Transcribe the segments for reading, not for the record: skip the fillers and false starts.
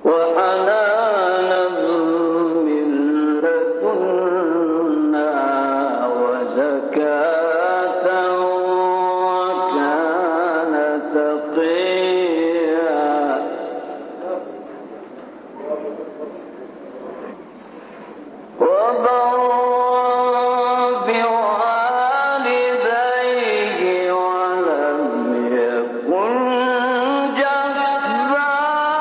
وحنانا من لدنا وزكاة وكان تقيا وبرا بوالديه ولم يكن جبارا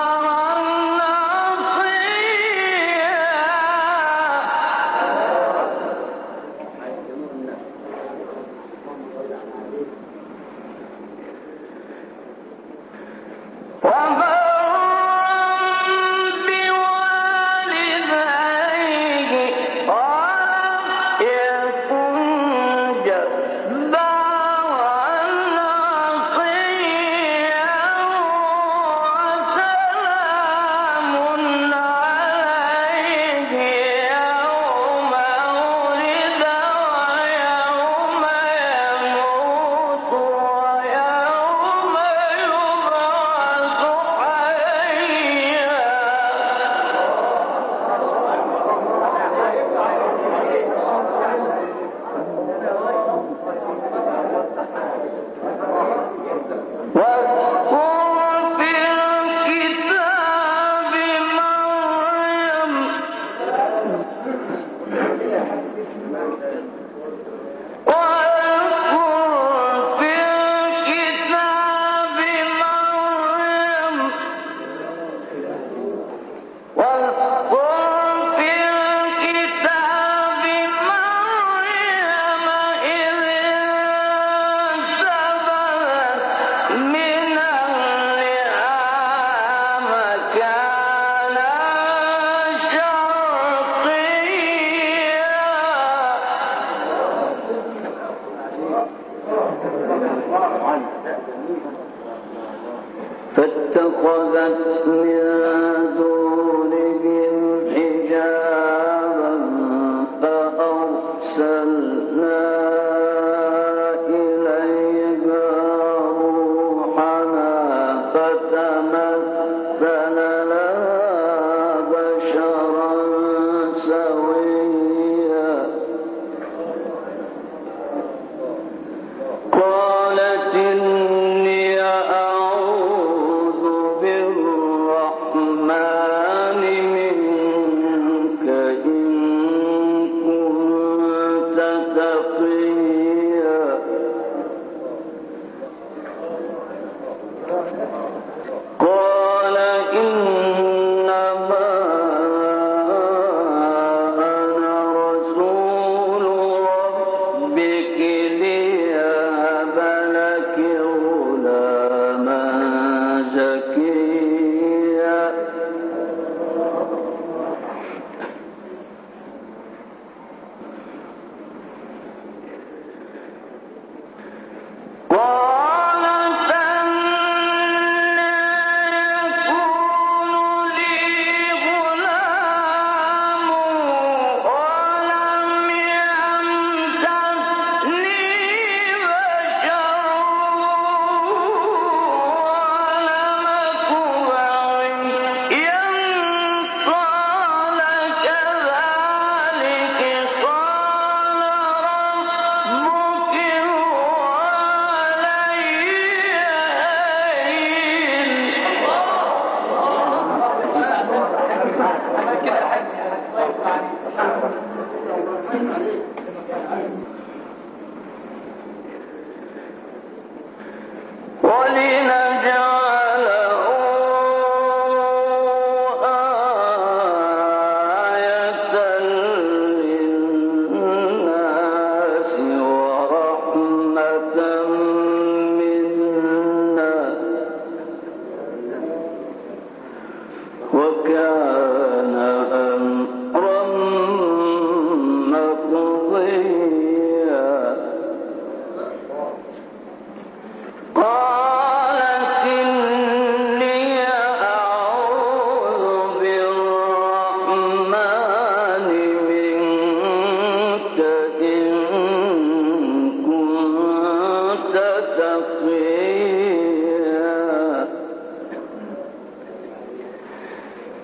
فاتخذت من دونهم حجابا فأرسلنا إليها روحنا فتمثل لها بشرا سويا قالت إني أعوذ بالرحمن منك إن كنت تقيا قال إنما أنا رسول ربك ليهب لك غلاما زكيا قالت أنى يكون لي غلام ولم يمسسني بشر ولم أك بغيا قال كذلك قال ربك هو علي ولنجعله آية للناس ورحمة منا وكان أمرا مقضيا قالت إني أعوذ بالرحمن منك إن كنت تقيا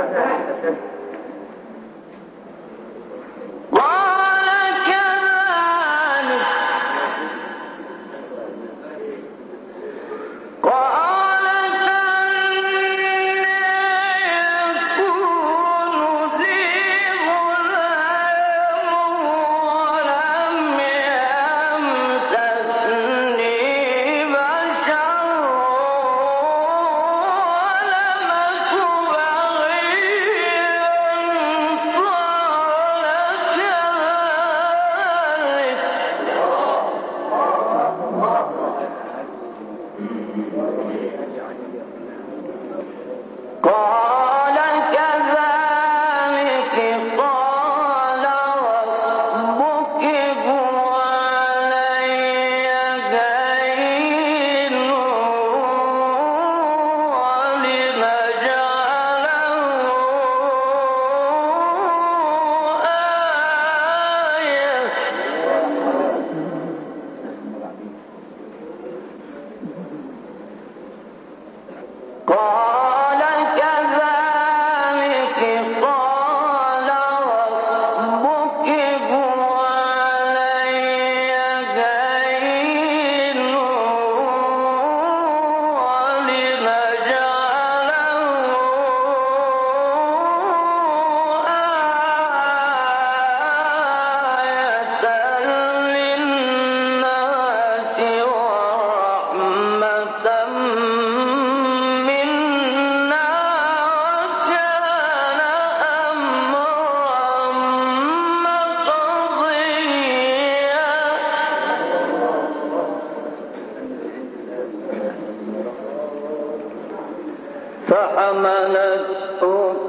فحملته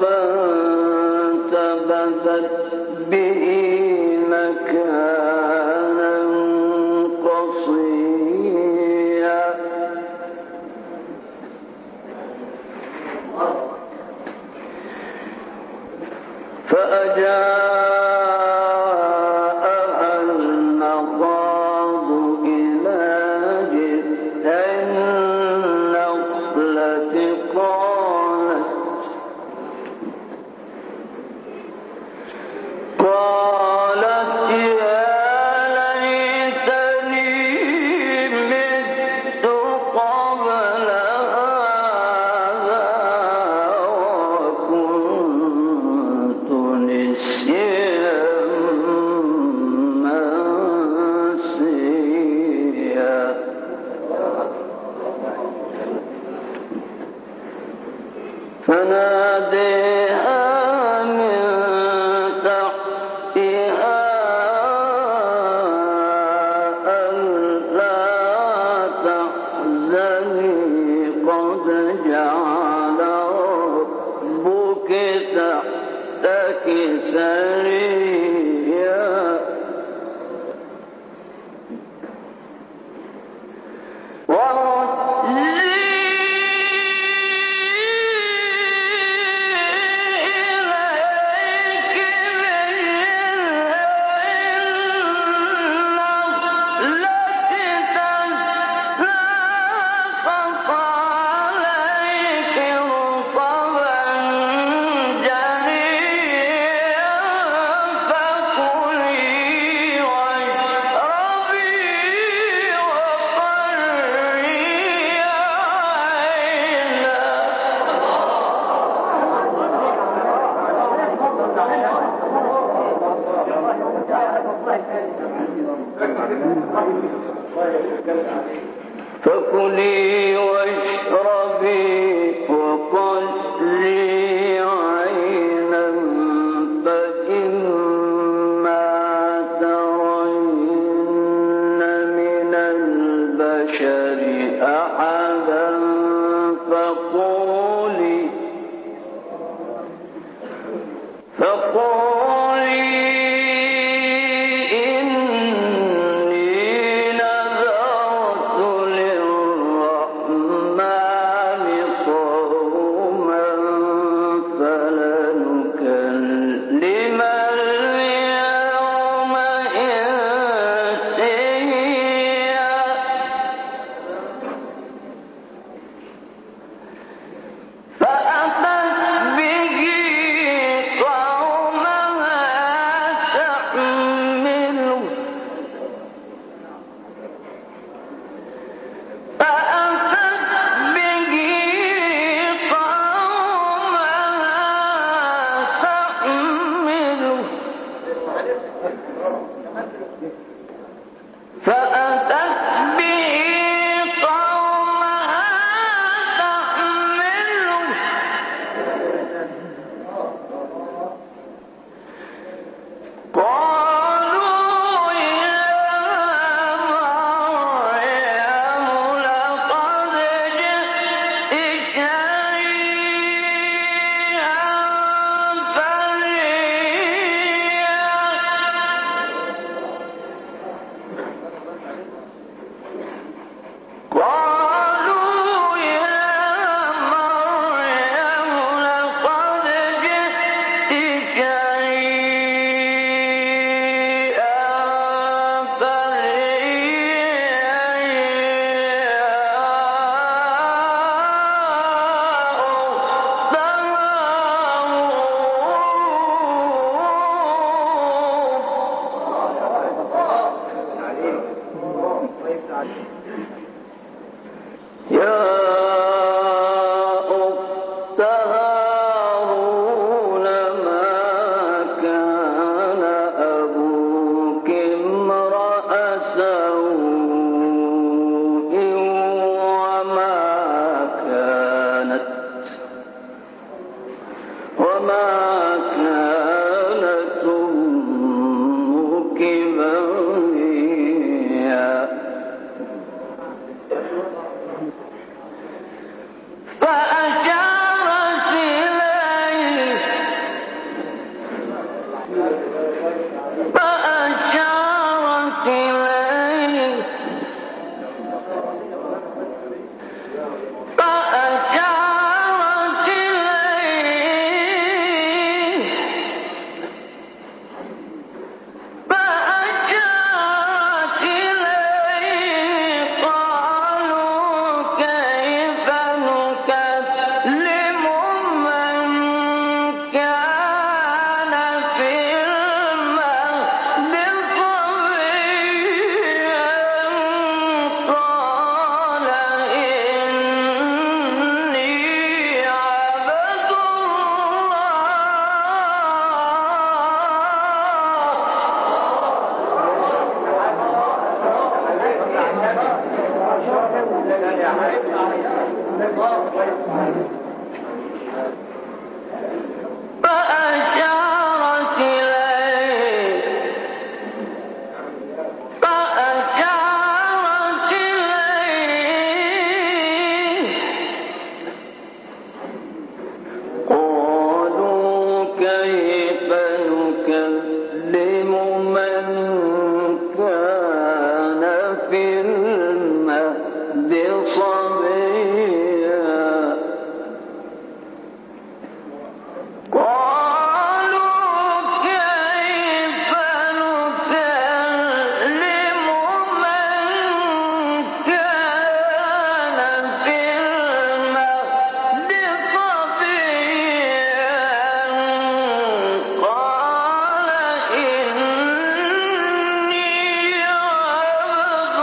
فانتبذت به مكانا قصيا فأجاءها المخاض إلى جذع النخلة قالت يا ليتني مت قبل هذا وكنت نسيا منسيا فناديها من تحتها ألا تحزني قد جعل ربك تحتك سريا فكلي واشربي وقري عينا فإما ترين من البشر أحدا فقولي فأتت به فأتت به قومها تحمله قالوا يا مريم لقد جئت شيئا فريا قالوا يا مريم لقد جئت شيئا يا أخت هارون ما كان أبوك امرأ سوء وما كانت أمك بغيا فأشارت إليه قالوا كيف نكلم من كان في المهد صبيا قال إني عبد فأشارت إليه قالوا كيف نكلم من كان في المهد صبيا قالوا كيف نكلم من كان في المهد صبيا قال إني عبد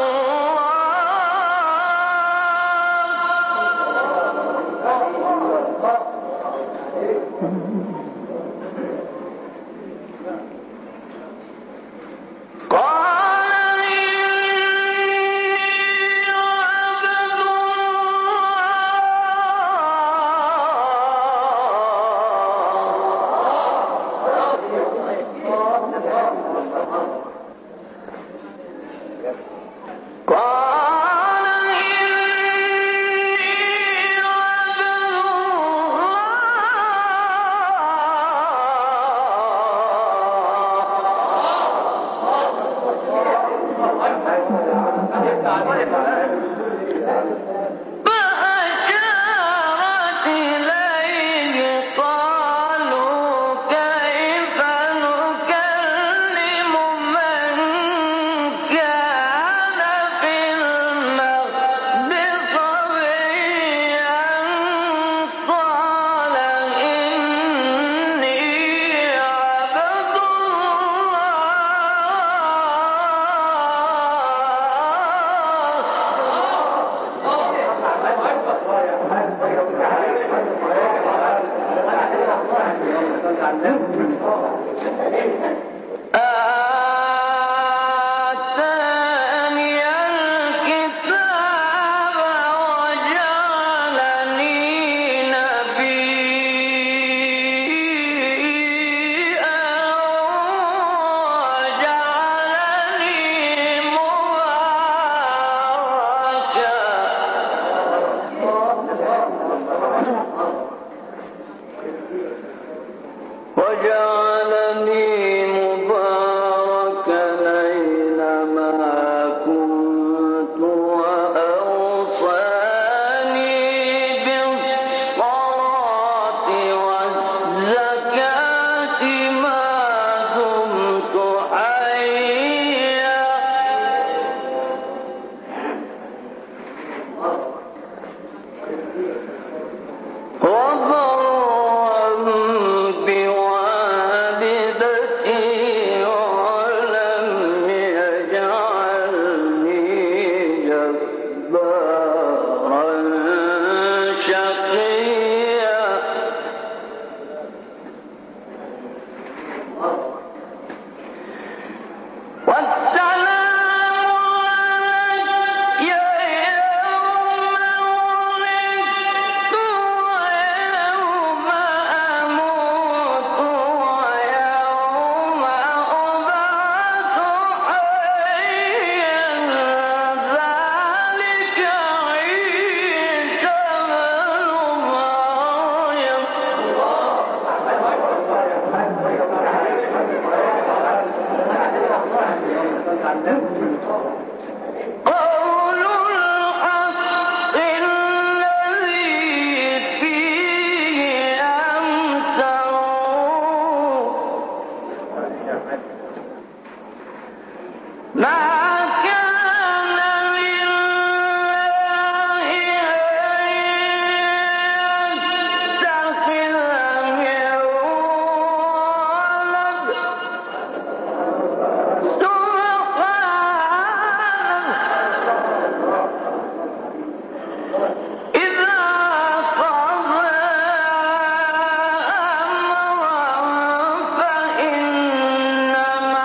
فأشارت إليه قالوا كيف نكلم من كان في المهد صبيا قال إني عبد الله وجعلني مباركا أينما كنت وأوصاني بالصلاة والزكاة ما دمت حيا وبرا بوالدتي ولم يجعلني جبارا شقيا والسلام علي يوم ولدت ويوم أموت ويوم أبعث حيا ذلك عيسى بن مريم قول الحق الذي فيه أمترون ما كان لله أن يتخذ من ولد إذا قضى أمرا فإنما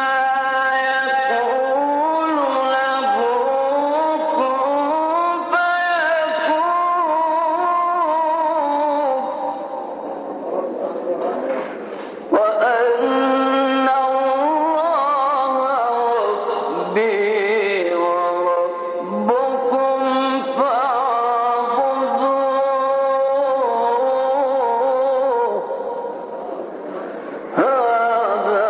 يقول له كن فيكون وأن الله ربي وربكم فاعبدوه هذا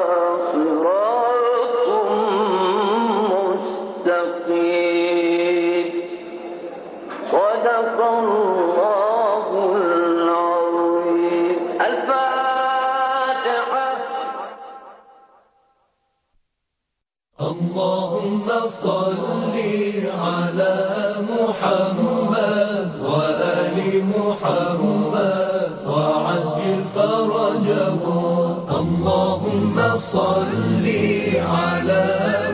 صراط مستقيم صدق الله العظيم الفاتحة اللهم صل على محمد وآل محمد وعجل فرجهم اللهم صل على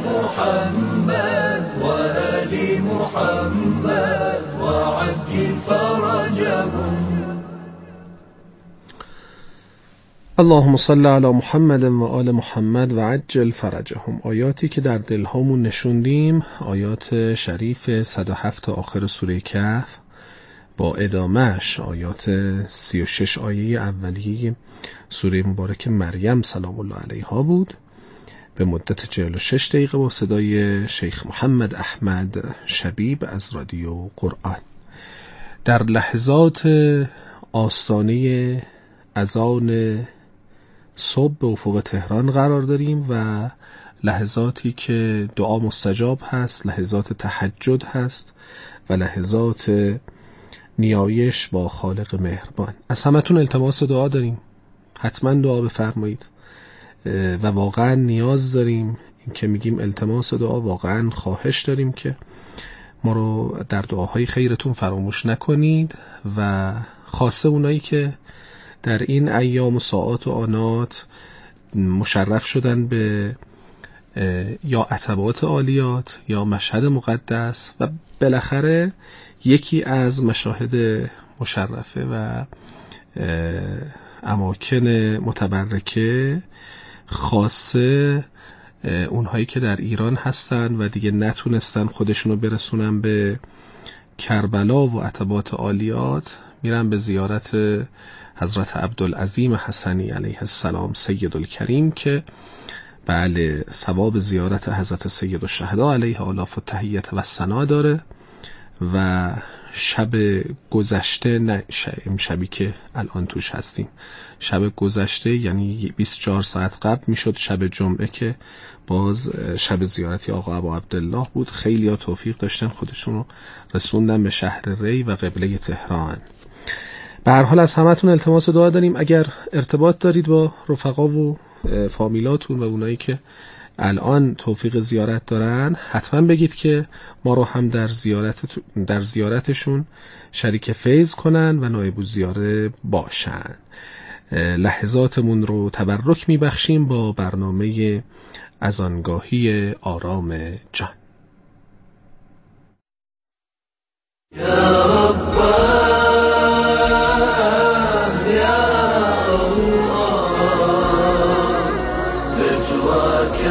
محمد وآل محمد وعجل فرجهم. اللهم صل علی محمد و آل محمد و عجل فرجهم. آیاتی که در دلهامون نشوندیم آیات شریف 107 آخر سوره کهف با ادامهش آیات 36 آیه اولیه سوره مبارک مریم سلام الله علیها بود به مدت 46 دقیقه با صدای شیخ محمد احمد شبیب از رادیو قرآن. در لحظات آستانه اذان صبح به افق تهران قرار داریم و لحظاتی که دعا مستجاب هست، لحظات تهجد هست و لحظات نیایش با خالق مهربان. از همتون التماس دعا داریم، حتما دعا بفرمایید و واقعا نیاز داریم. این که میگیم التماس دعا واقعا خواهش داریم که ما رو در دعاهای خیرتون فراموش نکنید و خاصه اونایی که در این ایام و ساعات و آنات مشرف شدن به یا عتبات عالیات یا مشهد مقدس و بالاخره یکی از مشاهد مشرفه و اماکن متبرکه خاصه اونهایی که در ایران هستن و دیگه نتونستن خودشونو برسونن به کربلا و عتبات عالیات، میرن به زیارت حضرت عبدالعظیم حسنی علیه السلام سید الکریم که بله ثواب زیارت حضرت سید الشهدا علیه آلاف و تحییت و ثنا داره و شب گذشته، نه شبی که الان توش هستیم، شب گذشته یعنی 24 ساعت قبل میشد شب جمعه که باز شب زیارتی آقا ابا عبدالله بود. خیلی ها توفیق داشتن خودشون رو رسوندن به شهر ری و قبله تهران. به هر حال از همتون التماس دعا داریم. اگر ارتباط دارید با رفقا و فامیلاتون و اونایی که الان توفیق زیارت دارن، حتما بگید که ما رو هم در زیارتشون شریک فیض کنن و نایب الزیاره باشن. لحظاتمون رو تبرک میبخشیم با برنامه اذانگاهی آرام جان. یا رب یا الله نجواك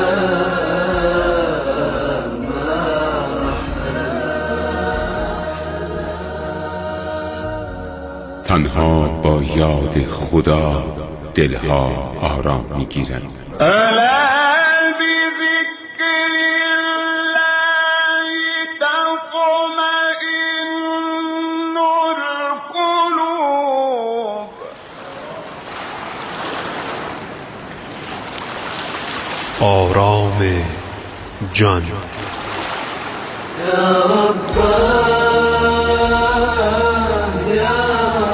تنها با یاد خدا دلها آرام میگیرد. آرام جان. یا رب یا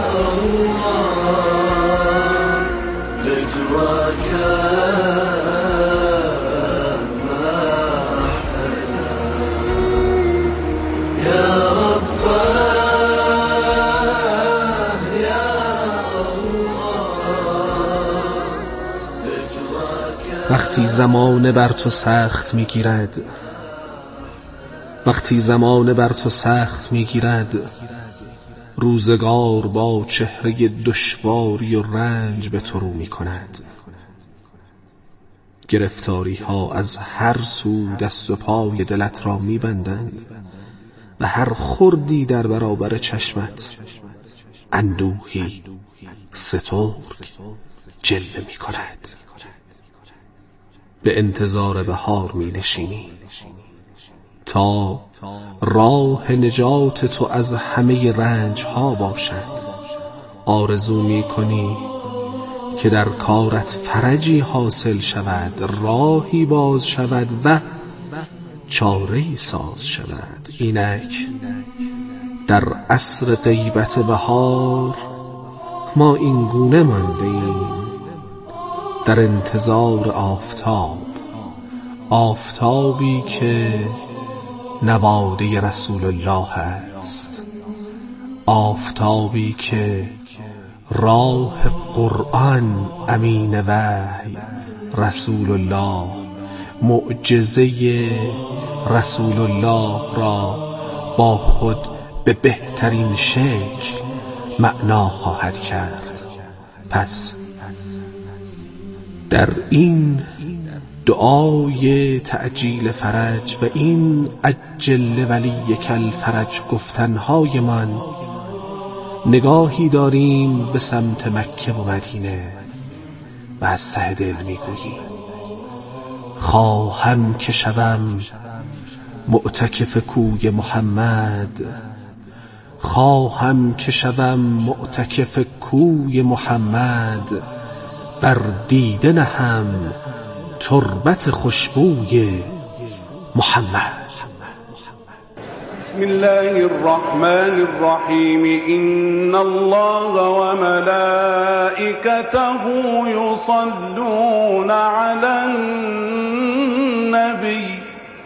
الله نجواك یا رب یا الله. وقتی زمانه بر تو سخت میگیرد، وقتی زمانه بر تو سخت میگیرد، روزگار با چهره دشواری و رنج به تو رو میکند. گرفتاری ها از هر سو دست و پای دلت را میبندند و هر خردی در برابر چشمت اندوهی سترگ جلوه میکند. به انتظار بهار می نشینی تا راه نجات تو از همه رنج ها باشد. آرزو می کنی که در کارت فرجی حاصل شود، راهی باز شود و چاره‌ای ساز شود. اینک در عصر غیبت بهار ما این گونه مانده ایم در انتظار آفتاب، آفتابی که نواده رسول الله است، آفتابی که راه قرآن امین وحی رسول الله، معجزه رسول الله را با خود به بهترین شکل معنا خواهد کرد. پس در این دعای تعجیل فرج و این عجل ولیک الفرج گفتنهای من نگاهی داریم به سمت مکه و مدینه و از ته دل میگوییم خواهم که شوم معتکف کوی محمد، خواهم که شوم معتکف کوی محمد، بر دیده نهم تربت خوشبوی محمد. بسم الله الرحمن الرحيم إن الله وملائكته يصلون على النبي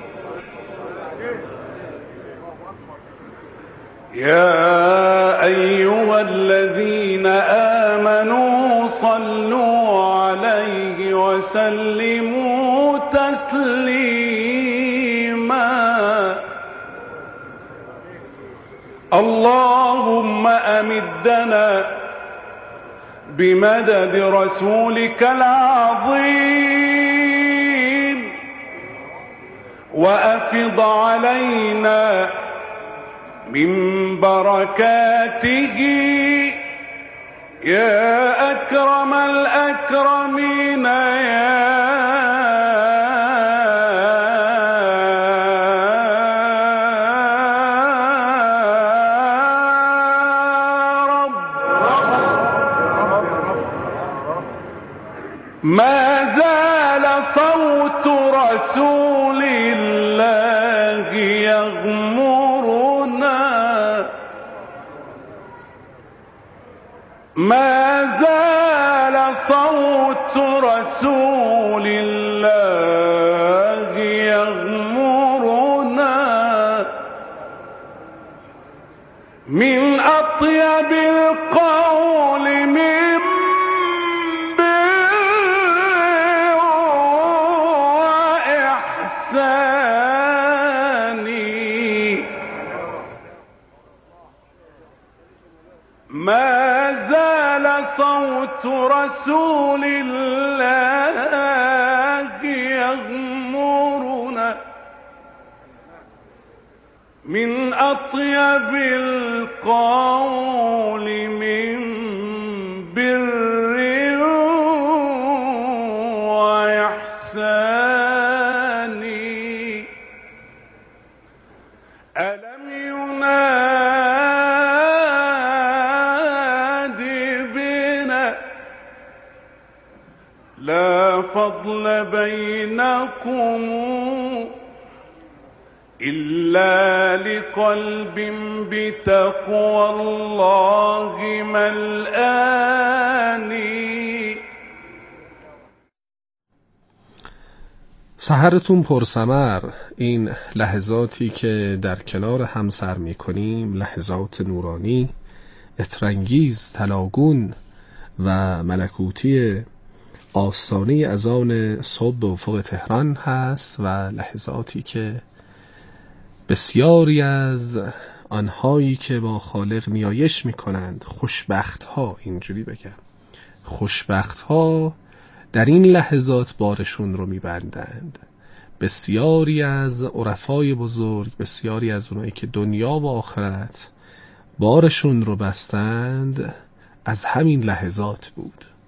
يا أيها الذين آمنوا صلوا عليه وسلموا تسليما اللهم أمدنا بمدد رسولك العظيم وأفض علينا من بركاته يا أكرم الأكرمين ما زال صوت رسول الله يغمرنا، ما زال صوت رسول الله يغمرنا من أطيب القول من ما زال صوت رسول الله يغمرنا من أطيب القول من بر وإحسان. ألم لا فضل بينكم إلا لقلب بتقوى الله ملآن. سحرتون پرثمر. این لحظاتی که در کنار هم سر می کنیم لحظات نورانی، عطرانگیز، طلاگون و ملکوتی آستانه اذان صبح به افق تهران هست و لحظاتی که بسیاری از آنهایی که با خالق نیایش می کنند، خوشبخت ها، اینجوری بگم، خوشبخت ها در این لحظات بارشون رو می بندند. بسیاری از عرفای بزرگ، بسیاری از اونایی که دنیا و آخرت بارشون رو بستند، از همین لحظات بود.